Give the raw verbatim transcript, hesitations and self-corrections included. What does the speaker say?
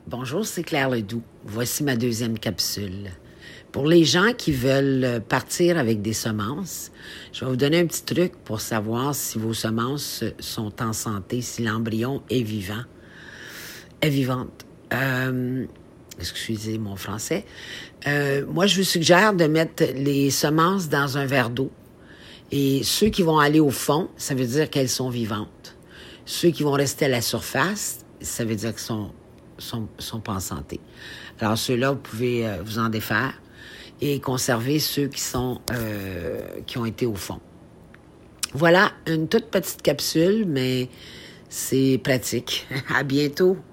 Bonjour, c'est Claire Ledoux. Voici ma deuxième capsule. Pour les gens qui veulent partir avec des semences, je vais vous donner un petit truc pour savoir si vos semences sont en santé, si l'embryon est vivant, est vivante. Euh, excusez mon français. Euh, moi, je vous suggère de mettre les semences dans un verre d'eau. Et ceux qui vont aller au fond, ça veut dire qu'elles sont vivantes. Ceux qui vont rester à la surface, ça veut dire qu'elles sont sont, sont pas en santé. Alors, ceux-là, vous pouvez euh, vous en défaire et conserver ceux qui sont euh, qui ont été au fond. Voilà, une toute petite capsule, mais c'est pratique. À bientôt.